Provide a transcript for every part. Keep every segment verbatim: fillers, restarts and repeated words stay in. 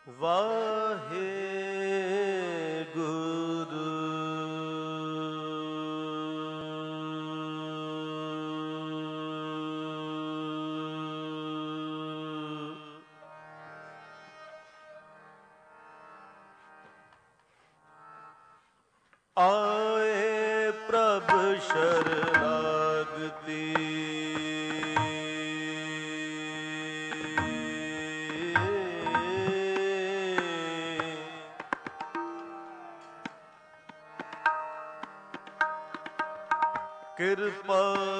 ਵਾਹਿਗੁਰੂ। ਆਏ ਪ੍ਰਭ ਸ਼ਰਨਾਗਤੀ, ਕਿਰਪਾ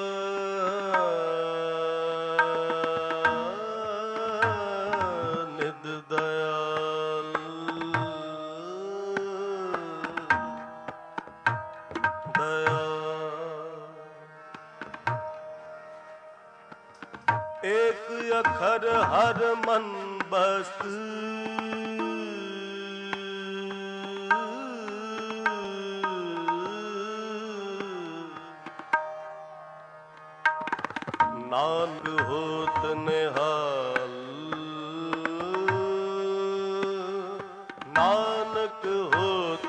ਨਿਧ ਦਇਆਲ, ਦਇਆ ਏਕ ਅਖਰ ਹਰ ਮਨ ਬਸਤ, ਨਾਨਕ ਹੋਤ ਨਿਹਾਲ, ਨਾਨਕ ਹੋਤ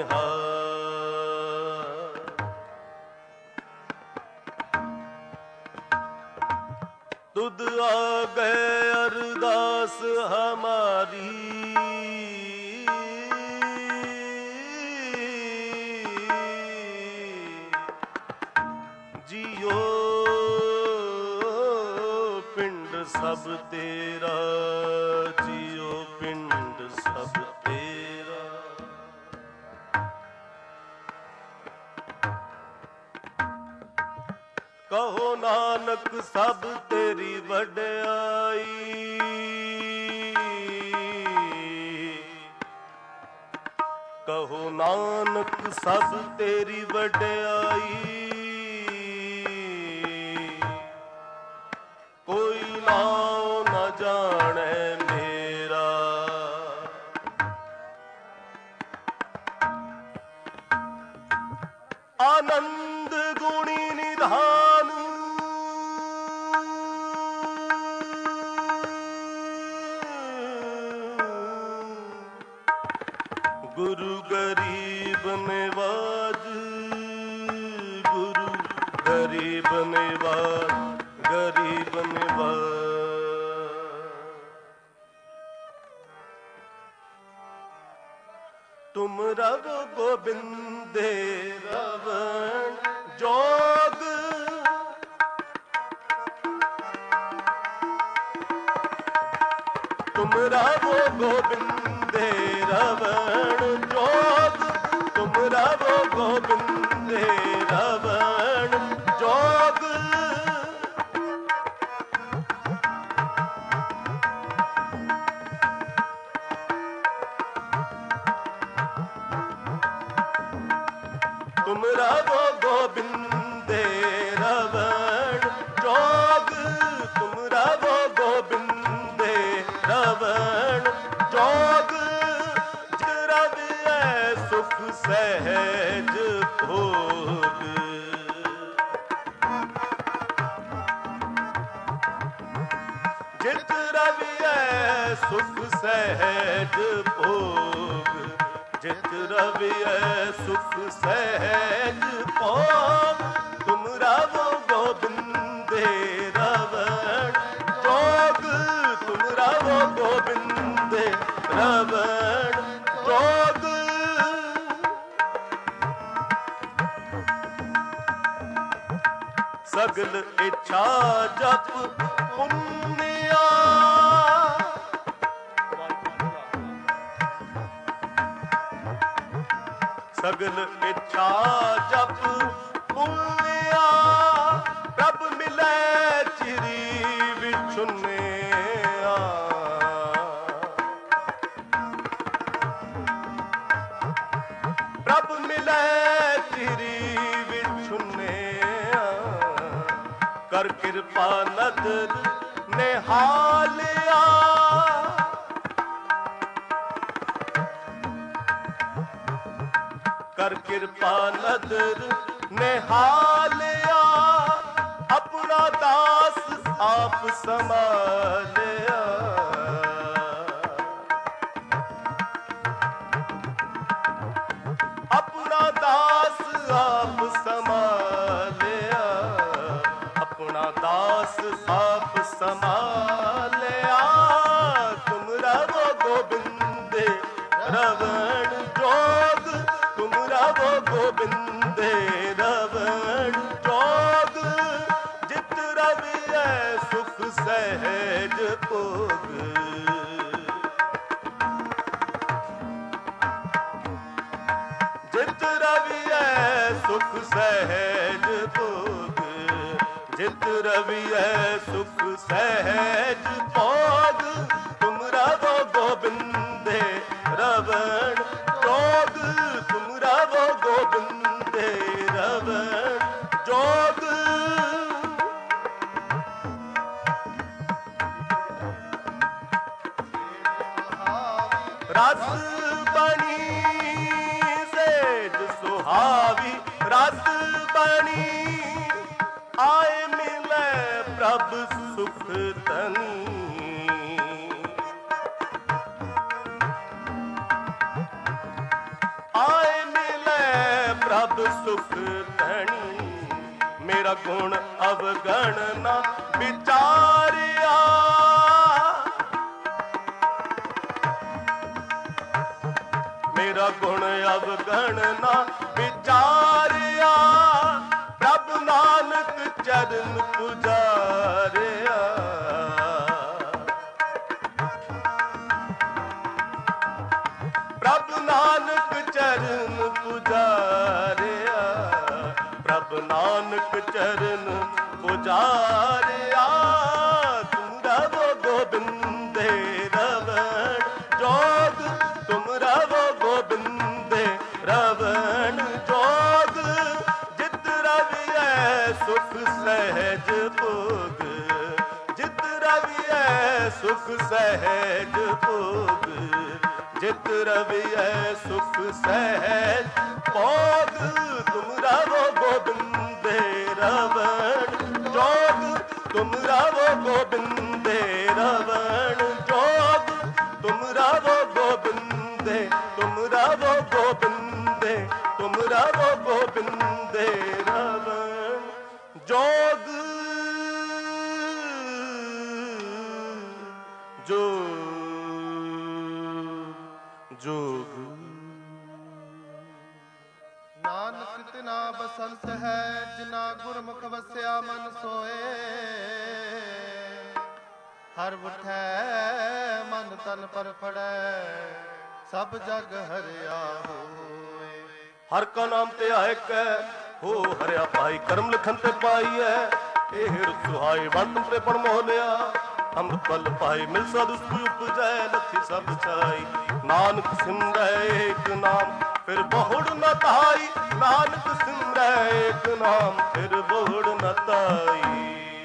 ਨਿਹਾਲ। ਤੁਧ ਆਗੇ ਅਰਦਾਸ ਹਮਾਰੀ, ਜੀਓ ਸਭ ਤੇਰਾ, ਜੀਓ ਪਿੰਡ ਸਭ ਤੇਰਾ। ਕਹੋ ਨਾਨਕ ਸਭ ਤੇਰੀ ਵਡਿਆਈ, ਕਹੋ ਨਾਨਕ ਸਭ ਤੇਰੀ ਵਡਿਆਈ। ਕੋਈ ਨਾਉ ਨ ਜਾਣੈ ਮੇਰਾ, ਆਨੰਦ ਗੁਣੀ ਨਿਧਾਨ, ਗੁਰੂ ਗਰੀਬ ਨਿਵਾਜ, ਗੁਰੂ ਗਰੀਬ ਨਿਵਾਜ, ਗਰੀਬ ਨਿਵਾਜ। ਤੁਮ ਰਵ ਗੋਬਿੰਦੇ ਰਵਣ ਜੋਗ, ਤੁਮ ਰਵ ਗੋਬਿੰਦੇ ਰਵਣ ਜੋਗ, ਤੁਮ ਰਵ ਗੋਬਿੰਦੇ ਰਵਣ ਜੋਗ। ਤੁਮ ਰਵੋ ਗੋਬਿੰਦੇ ਰਵਣ ਜੋਗ, ਤੁਮ ਰਵੋ ਗੋਬਿੰਦੇ ਰਵਣ ਜੋਗ। ਜਿ ਰਵਿਐ ਸੁਖ ਸਹਿਜ ਭੋਗ, ਜਿਤ ਰਵਿਐ ਸੁਖ ਸਹਿਜ ਭੋਗ, ਜਿਤ ਰਵਿਐ ਸੁਖ ਸਹਿਜ ਭੋਗ। ਤੁਮ ਰਵੋ ਗੋਬਿੰਦੇ ਰਵਣ ਜੋਗ, ਤੁਮ ਰਵੋ ਗੋਬਿੰਦੇ ਰਵਣ ਜੋਗ। ਸਗਲ ਇੱਛਾ ਜਪ ਪੁੰਨਿਆ, ਸਗਲ ਇੱਛਾ ਜਪ ਪੁੰਨਿਆ। ਪ੍ਰਭ ਮਿਲੈ ਚਿਰੀ ਵਿਛੁੰਨਿਆ, ਪ੍ਰਭ ਮਿਲੈ ਚਿਰੀ ਵਿਛੁੰਨਿਆ। ਕਰ ਕਿਰਪਾ ਨਦਰ ਨਿਹਾਲਿਆ, ਕਰ ਕਿਰਪਾ ਨਦਰ ਨਿਹਾਲਿਆ। ਆਪਣਾ ਦਾਸ ਆਪ ਸੰਭਾਲਿਆ, सहज भोग, जित रविय सुख सहज भोग। तुम रवो गोबिंदे रवण जोग, तुम रवो गोबिंदे रवण जोग। रस बनी सेज सुहावी, रस बनी आए मिले प्रभ सुख तनी। आए मिले प्रभ सुख तनी, मेरा गुण अवगण ना विचारिया। मेरा गुण अवगण ना विचारिया, प्रभ नानक चरण पुजारिया। प्रभ नानक चरण पुजारिया, प्रभ नानक चरण पुजारिया। तुम रवो गोबिंदे रवण जोग, तुम रवो गोबिंदे रवण जोग। जित रविय सुख सहज भोग, जित रविय सुख सहज भोग, जित रविय सुख सहज भोग। तुम रवो गोबिंदे रवण जोग, तुम रवो गोबिंदे रवण जोग। तुम रवो गोबिंदे, तुम रवो गोबिंदे, तुम रवो गोबिंदे रवण जोग। जोग जोग। नानक तिना बसंत है, जिना गुरमुख वस्या मन सोए। हर उठै मन तन पर फड़ै, सब जग हरिया होए। हर का नाम ते आए कै हो हरिया पाई, करम लिखन ते पाई है। ए हिर सुहाई वंड ते पण मोह लिया, अमृत पल पाई मिल साधु उपजै लथी सब छाई। नानक सिमरै एक नाम फिर बहुड़ न ताई, नानक सिमरै एक नाम फिर बहुड़ न ताई।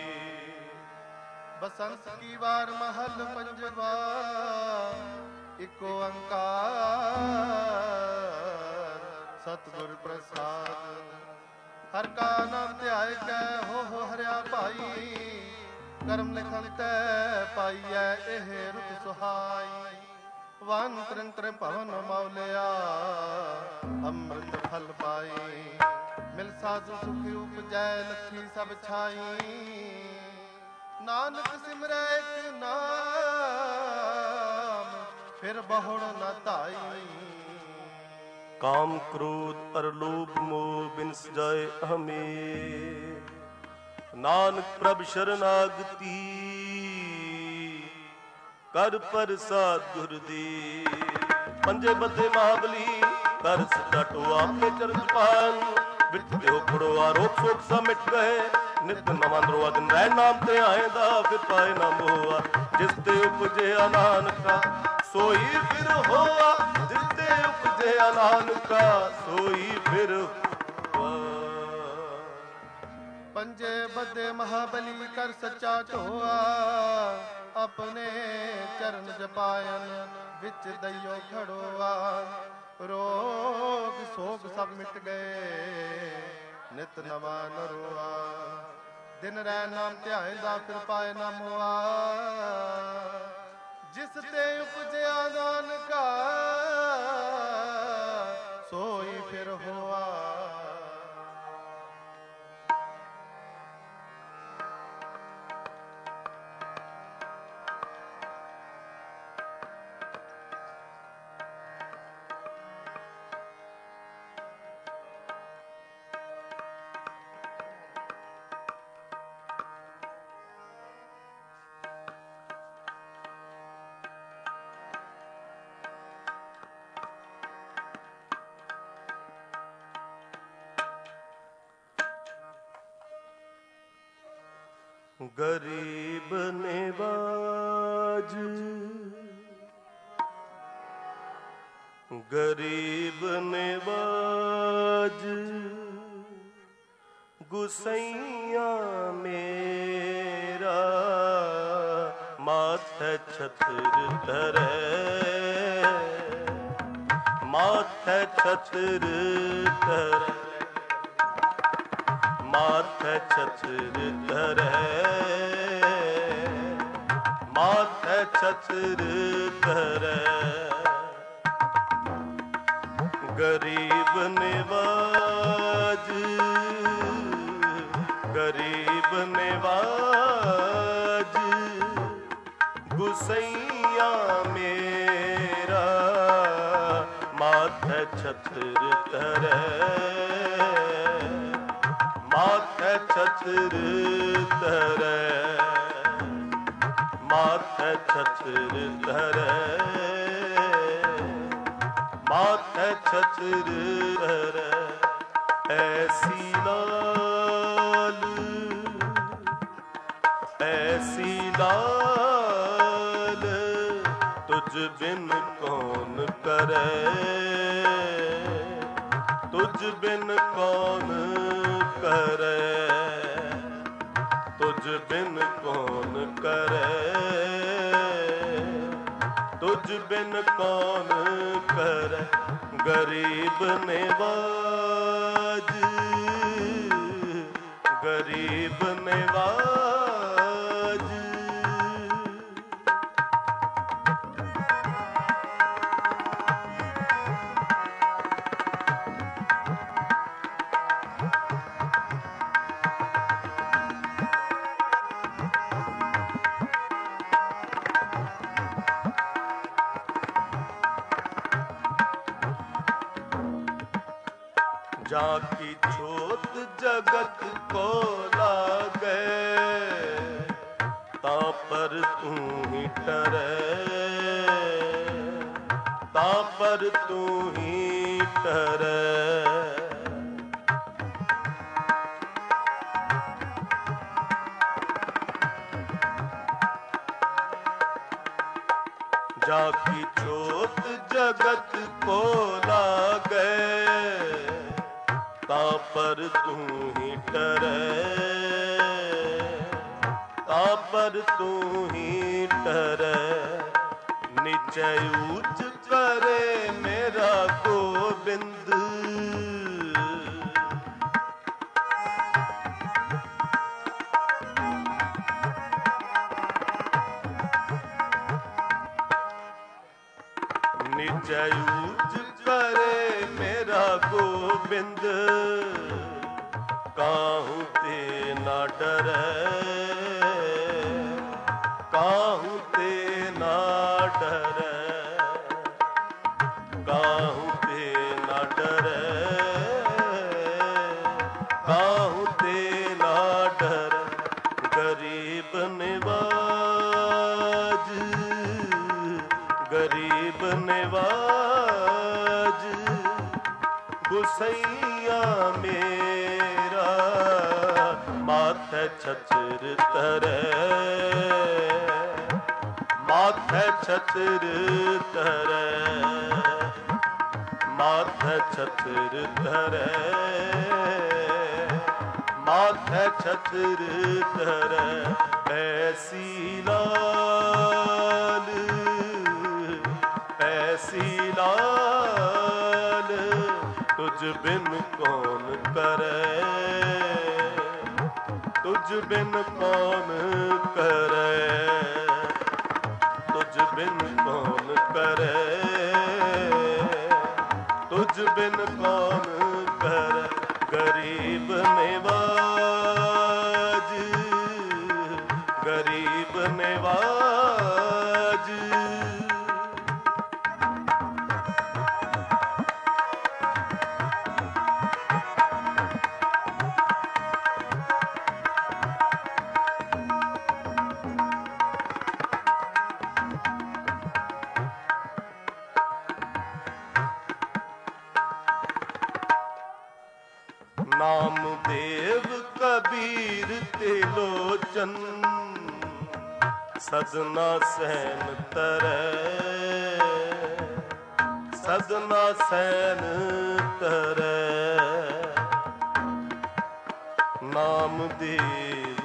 बसंत की बार महल पंजवा, इको ओंकार सतगुर प्रसाद। हर का नाम ध्याय कै हो हो हरिया भाई, करम लिखन तै पाईऐ एह रुत सुहाई। वन त्रिंत्र भवन मौलिया, अमृत फल पाई। मिल साधु सुखी उपजै लखी सब छाई। नानक सिमरै एक नाम, फिर बहुड़ न ताई। काम क्रोध अर लोभ मोह बिनस जाए हमें, नानक प्रभ शरणागति कर प्रसाद गुरुदेव। पंजे बदे महाबली कर सदा टोआ, अपने चरण पान विट हो पड़ो आरोप शोक सा मिट गए। नित नवा नरोआ दिन रह नाम ते आएदा, फिर पाए ना मोआ। जिस ते उपजे नानका सोई फिर होआ, जिस ते उपजे नानका सोई फिर होआ। पंजे बदे महाबली कर सच्चा ढोआ, अपने चरण जपायन विच दइयो खड़ोआ। रोग सोग सब मिट गए, नित नवा नरोआ। दिन रह नाम ध्याएंदा, फिर पाए ना मोआ। जिस ते उपजया नानका सोई फिर होआ। गरीब निवाज गरीब निवाज गुसैया मेरा माथे छत्र धरे माथे छत्र धरे माथे छत्र धरे माथे छत्र धरे गरीब निवाज गरीब निवाज गुसैया मेरा माथे छत्र धरे माथे छत्र धरे माथे छत्र धरे माथे छत्र धरे ऐसी लाल ऐसी लाल तुझ बिन कौन करे तुझ बिन कौन करे तुझ बिन कौन करे तुझ बिन कौन करे गरीब निवाज गरीब निवाज जाकी छोट जगत को लागे ता पर तू ही टरे ता पर तू ही टरे जाकी छोट जगत को लागे ता पर तू ही टरे ता पर तू ही टरे नीचे ऊंच करे मेरा गोविंद नीचे ऊंच करे मेरा गोविंद काहू ते ना डरे काहू ते ना डरे काहू ते ना डरे काहू ते ना डरे गरीब निवाज गरीब निवाज गुसैया मेरा माथे छत्र धरे माथे छत्र धरे माथे छत्र धरे माथे छत्र धरे ऐसी लाल ऐसी लाल तुझ बिन कौन करे तुझ बिन कौन करे तुझ बिन कौन करे तुझ बिन कौन करे गरीब निवाज गरीब निवाज नामदेव कबीर तिलोचन ਲੋਚਨ ਸਦਨਾ ਸੈਨ ਤਰੈ, ਸਦਨਾ ਸੈਨ ਤਰੈ। ਨਾਮਦੇਵ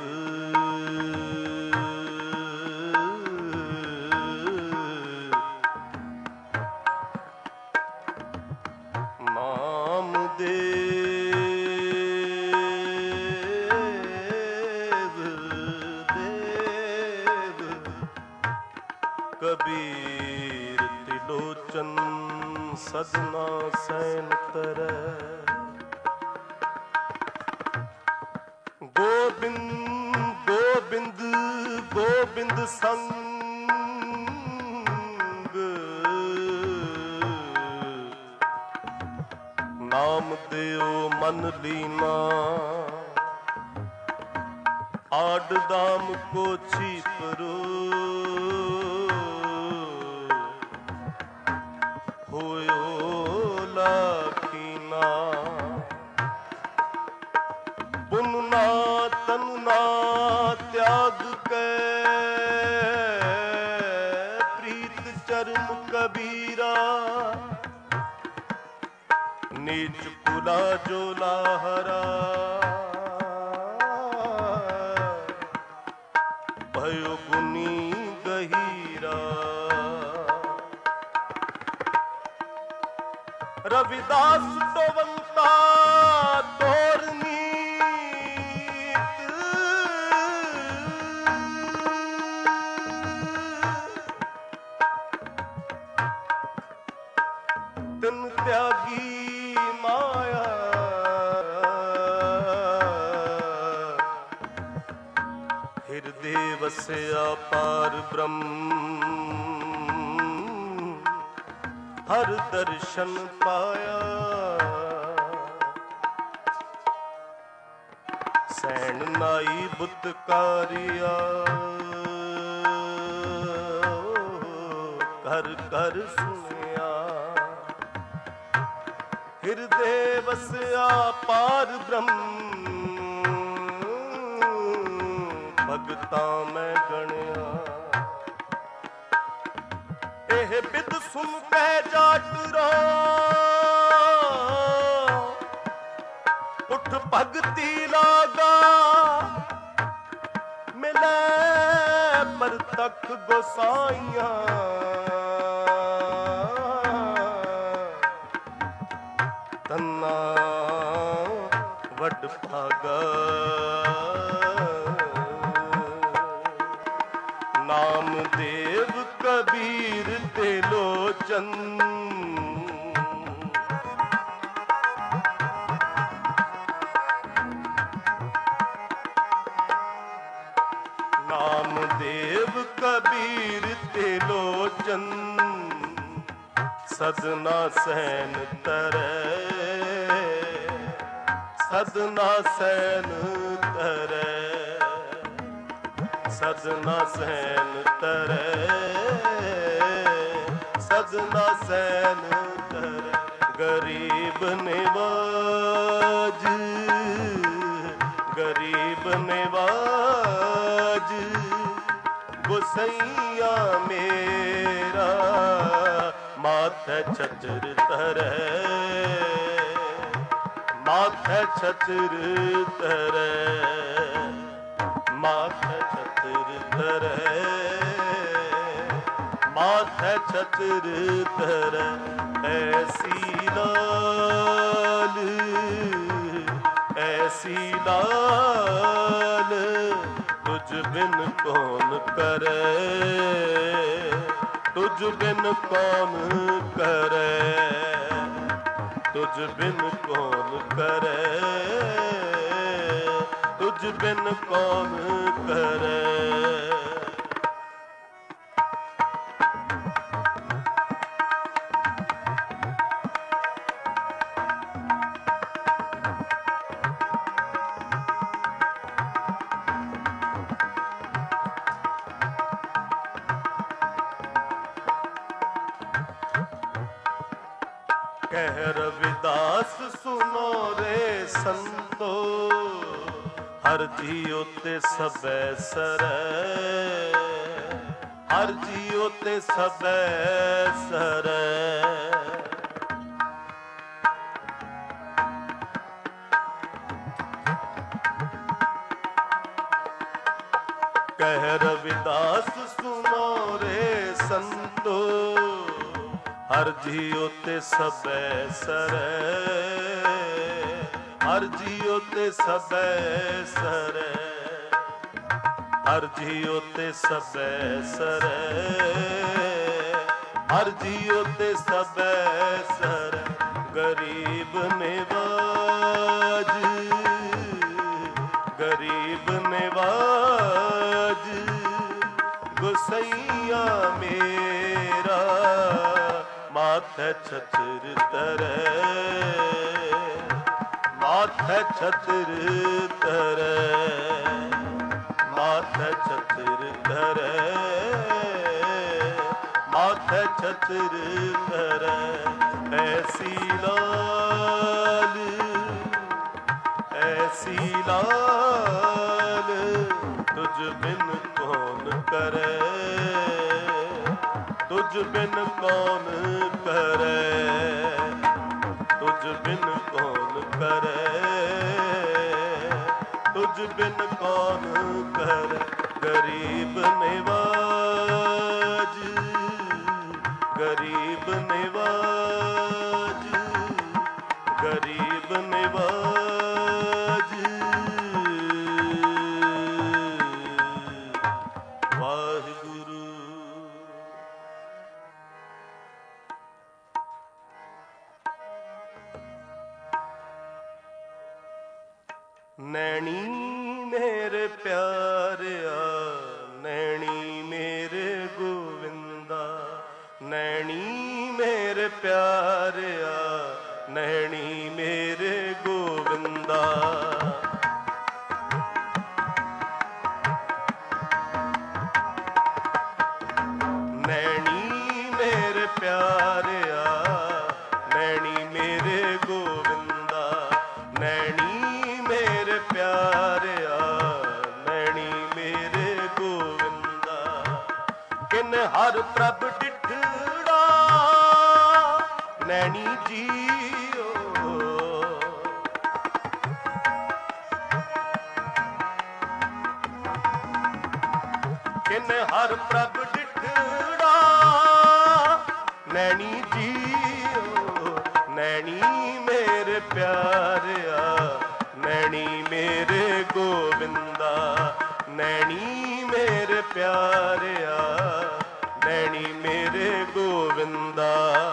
ਕਬੀਰ ਤਿਲੋਚਨ ਸਦਨਾ ਸੈਨ ਤਰੈ। ਗੋਬਿੰਦ ਗੋਬਿੰਦ ਗੋਬਿੰਦ ਸੰਗ ਨਾਮ ਦਿਓ ਮਨ ਲੀਨਾ। ਆਡ ਦਾਮ ਕੋ ਛੀਪਰੋ ਹੋਇਓ ਲਾਖੀਨਾ। ਪੁਨ ਨਾ ਤਨ ਨਾ ਤਿਆਗ ਕੇ ਪ੍ਰੀਤ ਚਰਨ ਕਬੀਰਾ। ਨੀਚ ਕੁਲਾ ਜੋ ਲਾਹਰਾ भयो गुनी गहीरा। रविदास टोवंता तोर नीत तिन त्यागी माया। ਹਿਰਦੇ ਵਸਿਆ ਪਾਰ ਬ੍ਰਹਮ ਹਰ ਦਰਸ਼ਨ ਪਾਇਆ। ਸੈਣ ਨਾਈ ਬੁੱਤਕਾਰਿਆ ਘਰ ਘਰ ਸੁਣਿਆ। ਹਿਰਦੇ ਵਸਿਆ ਪਾਰ ਬ੍ਰਹਮ ਭਗਤਾਂ ਮੈਂ ਗਣਿਆ। ਇਹ ਬਿਦ ਸੁਣ ਕੇ ਜਾਟ ਰੋ ਉਠ ਭਗਤੀ ਲਾਗਾ। ਮਿਲੇ ਪਰਤਖ ਗੋਸਾਈਆਂ ਤੰਨਾ ਵੱਡ ਭਾਗਾ। ਨਾਮਦੇਵ ਕਬੀਰ ਤੇ ਲੋਚਨ ਨਾਮਦੇਵ ਕਬੀਰ ਤੇ ਲੋਚਨ ਸਦਨਾ ਸੈਨ ਤਰੈ, ਸਦਨਾ ਸੈਨ ਤਰੈ। ਸਦਨਾ ਸੈਨ ਤਰੈ, ਸਦਨਾ ਸੈਨ ਤਰੈ। ਗਰੀਬ ਨਿਵਾਜ ਗਰੀਬ ਨਿਵਾਜ ਗੁਸਈਆ ਮੇਰਾ। ਮਾਥੈ ਛਤਰ ਧਰੈ, ਮਾਥੈ ਛਤਰ ਧਰੈ। ਮਾਥੈ ਛਤਰ ਧਰੈ, ਮਾਥੈ ਛਤਰ ਧਰੈ। ਐਸੀ ਲਾਲ ਐਸੀ ਲਾਲ ਤੁਝ ਬਿਨ ਕੌਣ ਕਰੈ, ਤੁਝ ਬਿਨ ਕੌਣ ਕਰੈ, ਤੁਝ ਬਿਨ ਕੌਣ ਕਰੈ, ਤੁਝ ਬਿਨ ਕੌਣ ਕਰੈ। ਕਹਿ ਰਵਿਦਾਸ ਸੁਨੋ ਰੇ ਸੰਤੋ, ਹਰ ਜੀਉ ਤੇ ਸਭੈ ਸਰੈ, ਹਰ ਜੀਉ ਤੇ ਸਭੈ ਸਰੈ। ਕਹਿ ਰਵਿਦਾਸ ਸੁਨੋ ਰੇ ਸੰਤੋ, ਹਰ ਜੀਉ ਤੇ ਸਭੈ ਸਰੈ, ਹਰ ਜੀਉ ਤੇ ਸਭੈ ਸਰੈ, ਹਰ ਜੀਉ ਤੇ ਸਭੈ ਸਰੈ, ਹਰ ਜੀਉ ਤੇ ਸਭੈ ਸਰੈ। ਗਰੀਬ ਨਿਵਾਜ, ਗਰੀਬ ਨਿਵਾਜ, ਗੁਸਈਆ ਮੇਰਾ ਮਾਥੈ ਛਤਰ ਤਰੈ, ਮਾਥੈ ਛਤਰ ਤਰੈ, ਮਾਥੈ ਛਤਰ ਤਰੈ, ਮਾਥੈ ਛਤਰ ਤਰੈ। ਐਸੀ ਲਾਲ, ਐਸੀ ਲਾਲ, ਤੁਝ ਬਿਨ ਕੌਣ ਕਰੈ, ਤੁਝ ਬਿਨ ਕੌਣ ਕਰੈ, ਤੁਝ ਬਿਨ ਕੌਣ ਕਰੈ, ਤੁਝ ਬਿਨ ਕੌਣ ਕਰੈ। ਗਰੀਬ ਨਿਵਾਜ, ਗਰੀਬ ਨਿਵਾਜ, ਗਰੀਬ ਨਿਵਾਜ। ਵਾਹਿਗੁਰੂ। ਨੈਣੀ ਮੇਰੇ ਪਿਆਰਿਆ, ਨੈਣੀ ਮੇਰੇ ਗੋਵਿੰਦਾ, ਨੈਣੀ ਮੇਰੇ ਪਿਆਰਿਆ, ਨੈਣੀ ਮੇਰੇ ਗੋਵਿੰਦਾ। ਨੈਣੀ ਮੇਰੇ ਪਿਆਰਿਆ, ਨੈਣੀ ਮੇਰੇ ਗੋਵਿੰਦਾ, ਨੈਣੀ ਮੇਰੇ ਪਿਆਰਿਆ, ਨੈਣੀ ਮੇਰੇ ਗੋਵਿੰਦਾ। ਕਿਨ ਹਰ ਪ੍ਰਭ ਡਿਠੜਾ, ਨੈਣੀ ਜੀਓ, ਕਿਨ ਹਰ ਪ੍ਰਭ ਡਿਠੜਾ, ਨੈਣੀ ਜੀਓ, ਨੈਣੀ ਮੇਰੇ ਪਿਆਰਿਆ, ਨੈਣੀ ਮੇਰੇ ਗੋਵਿੰਦਾ, ਨੈਣੀ ਮੇਰੇ ਪਿਆਰਿਆ, ਨੈਣੀ ਮੇਰੇ ਗੋਵਿੰਦਾ।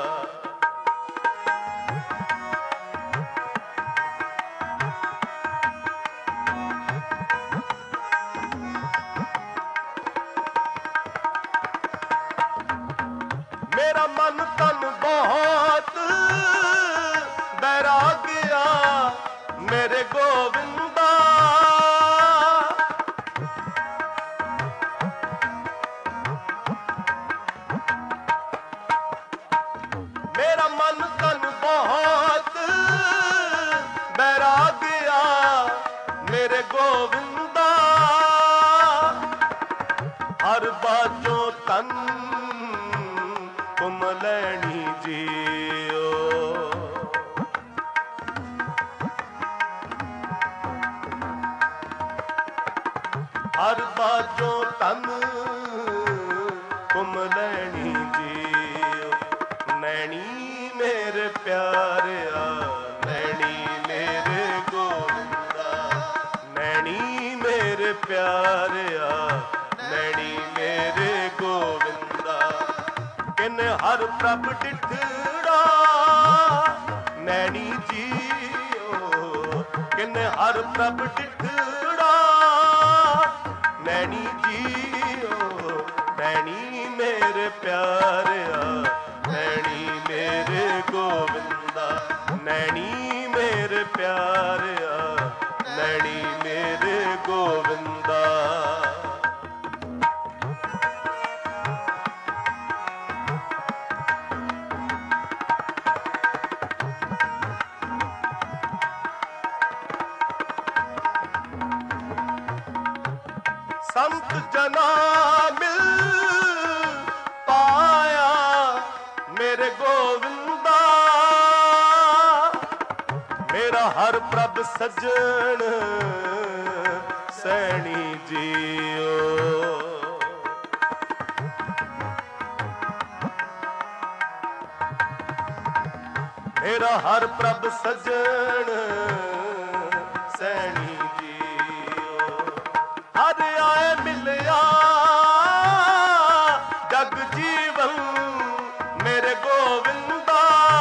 ਮੇਰਾ ਮਨ ਤਨ ਬਹੁਤ ਬੈਰਾਗਿਆ, ਮੇਰੇ ਗੋਵਿੰਦਾ। ਮੇਰਾ ਮਨ ਤਨ ਬਹੁਤ ਬੈਰਾਗਿਆ, ਮੇਰੇ ਗੋਵਿੰਦਾ। ਹਰ ਬਾਝੋਂ ਤਨ ਤੁਮ ਲੈਣੀ ਜੀਓ, ਹਰ ਬਾਝੋਂ ਤਨ ਤੁਮ ਲੈਣੀ ਜੀਓ। ਨੈਣੀ ਮੇਰੇ ਪਿਆਰਿਆ, ਨੈਣੀ ਮੇਰੇ ਗੋਵਿੰਦਾ, ਨੈਣੀ ਮੇਰੇ ਪਿਆਰਿਆ, ਨੈਣੀ ਮੇਰੇ ਗੋਵਿੰਦਾ। ਕਿਨ ਹਰ ਪ੍ਰਭ ਡਿਠੜਾ, ਨੈਣੀ ਜੀਓ, ਕਿਨ ਹਰ ਪ੍ਰਭ ਡਿਠੜਾ, ਨੈਣੀ ਜੀਓ, ਨੈਣੀ ਮੇਰੇ ਪਿਆਰਿਆ, ਨੈਣੀ ਮੇਰੇ ਗੋਵਿੰਦਾ, ਨੈਣੀ ਮੇਰੇ ਪਿਆਰਿਆ, ਨੈਣੀ ਮੇਰੇ ਗੋਵਿੰਦਾ। संत जना मिल पाया मेरे गोविंदा, मेरा हर प्रभ सजन सैनी जियो। मेरा हर प्रभ सजन सैनी जियो। हर आए मिलया जग जीवन मेरे गोविंदा,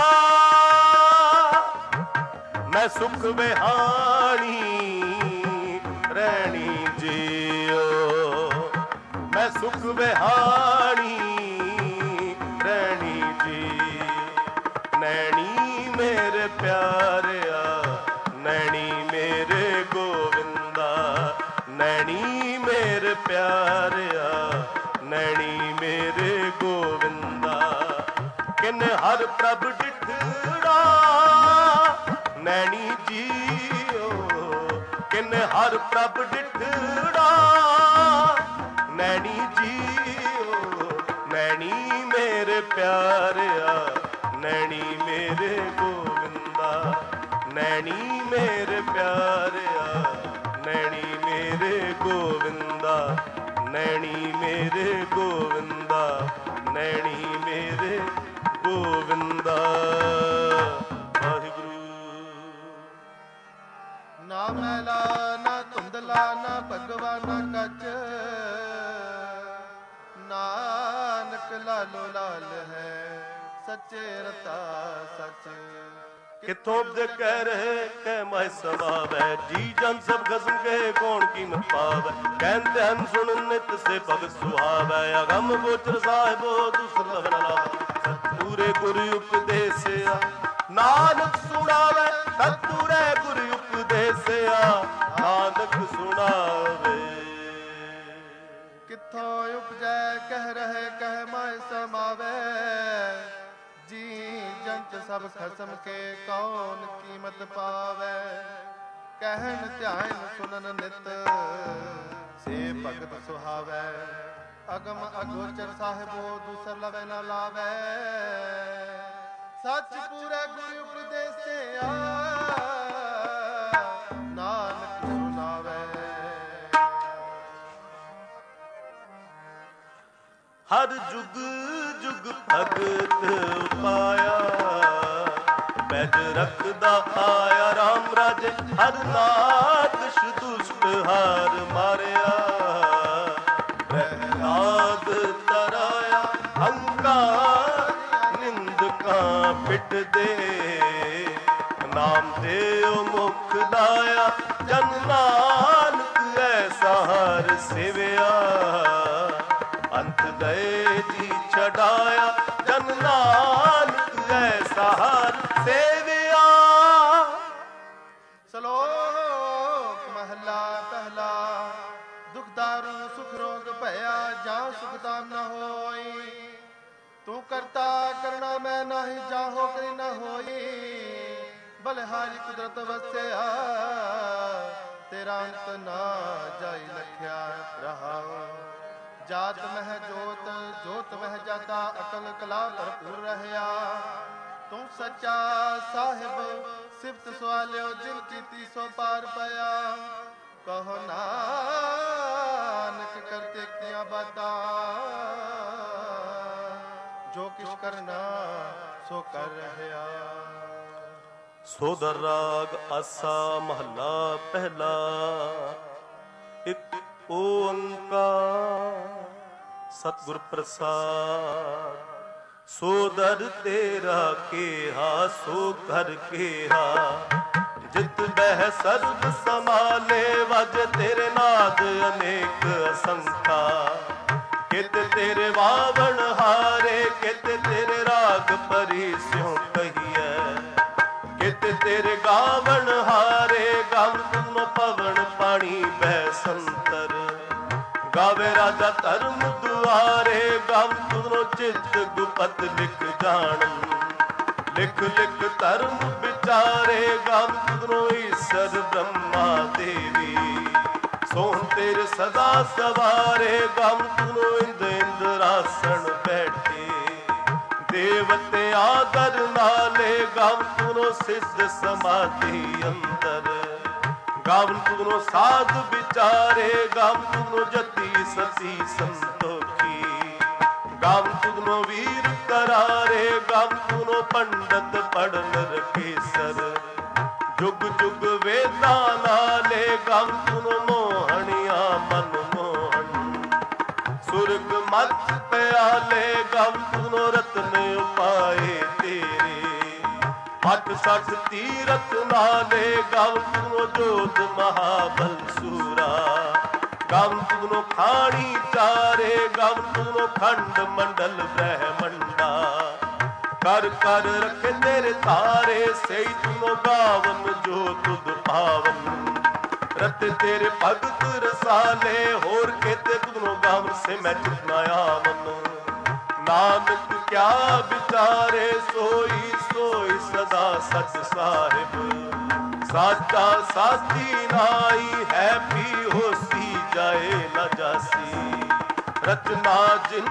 मैं सुख बिहानी रहनी जियो। मैं सुख बिहानी रहनी जियो। नैनी मेरे प्यारिया नैनी मेरे गोविंदा, नैनी मेरे प्यारिया नैनी मेरे गोविंदा। किन हर प्रभ डिठड़ा नैनी जियो, किन हर प्रभ डिठड़ा नैनी जियो। नैनी मेरे प्यारिया नैनी मेरे गोविंदा, नैनी मेरे प्यारिया नैनी मेरे गोविंदा, नैनी मेरे गोविंदा, नैनी मेरे गोविंदा। वाहिगुरू। ना मैला ना धुंधला ना भगवा ना कच, नानक लालो लाल है सच्चे रता सच। किथों उपज कह रहे कह मैं समावै, जी जन सब खसम कहे कौन कीमत पावै। कहते हन सुन नित से भगत सुहावै, अगम गोचर साहिबो दुर्लभ न लावै। पूरे गुरु उपदेसिया नानक सुनावै, सतपुरे गुरु उपदेसिया नानक सुनावे। किथों उपजै कह रहे कह मैं समावै, जी जंत सब खसम के कौन कीमत पावै। कहन ध्यान सुनन नित से भगत सुहावै, अगम अगोचर साहिबो दूसर लवै न लावै। सच पूरे गुरु उपदेसिया नानक सुनावै। हर जुग जुग भगत पाया, बैज रखदा आया राम राजे। हर नादश दुष्ट हार मारिया, प्रहलाद तराया हंकार निंदका पिट दे। नाम देव मुख दाया जन नानक ऐसा हर सेविया। अंत गए जी छड़ाया जन नानक ऐसा हर सेविया। श्लोक महला पहला। दुखदारू सुख रोग भया जा सुखदान न होई। तू करता करना मैं नाही जाहो करी न होई। बलिहारी कुदरत वस्या तेरा अंत ना जाई लख्या रहा। जात मह जोत जोत मह जाता अकल कला भरपूर रहया। तू सच्चा साहिब सिफत सवालियो जिन कीती सो पार पया। कहो नानक करते किया बाता जो किछ करना सो कर रहया। सोदर राग आसा महला पहला। एक ओंकार सतगुर प्रसाद। सोदर तेरा केहा सो घर केहा। जित बह सर्व समाले वज तेरे नाद अनेक असंखा। कित तेरे वावण हारे कित तेरे राग परी स्यों कहिए। कित तेरे गावण हारे गाव तुम पवन पानी बह संतर। गावे राजा धर्म दुआरे गाव तुनो चित गुपत लिख जानम। लिख लिख धर्म विचारे गाव तुनो ईश्वर ब्रह्मा देवी। सोहन तेरे सदा सवारे गम तुनो इंद इंद्रासन बैठे देवते आदर नाले गम तुनो सिद्ध समाधि अंदर गावन तुनो साध विचारे गावन तुनो जति सती संतोखी गावन तुनो वीर करारे गावन तुनो पंडित पढ़न रखेसर जुग जुग वेदा नाले गावन तुनो मोहनिया मन मोहन सुर्ग मत प्याले गावन तुनो रत्न उपाए तेरे अठ सठ तीरथ नाले गावन तुनो जोध महाबल सूरा गावन तुनो खाणी चारे गावन तुनो खंड मंडल ब्रह्मंडा कर कर रखे तेरे तारे सही तुनो गावन जो तुद पावन रत तेरे भगत रसाले होर केते तुनो गावन से मैं चितना आवन नानक क्या विचारे सोई सोई सदा सच साहिब साचा साथी नाई है भी होसी जाए न जासी रचना जिन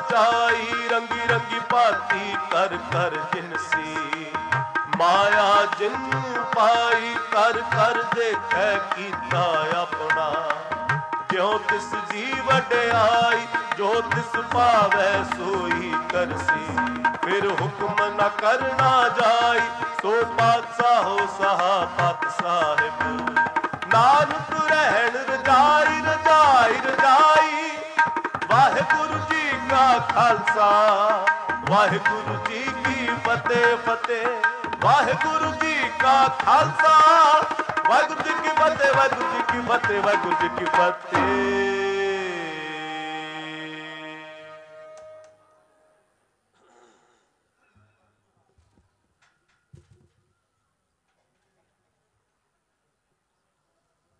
रचाई रंगी रंगी पाती कर कर जिनसी माया जिन पाई कर कर देखे कीता अपना क्यों तिस जी वड्याई जो तिस पावै सोई करसी फिर हुक्म न करना जाई सो पातशाहो सहा पत साहिब नानक रहन रजाई रजाई रजाई वाहिगुरु जी का खालसा वाहिगुरु जी की फतेह फतेह वाहिगुरु जी का खालसा वाहिगुरु जी की फतेह वाहिगुरु जी की फतेह वाहिगुरु जी की फतेह।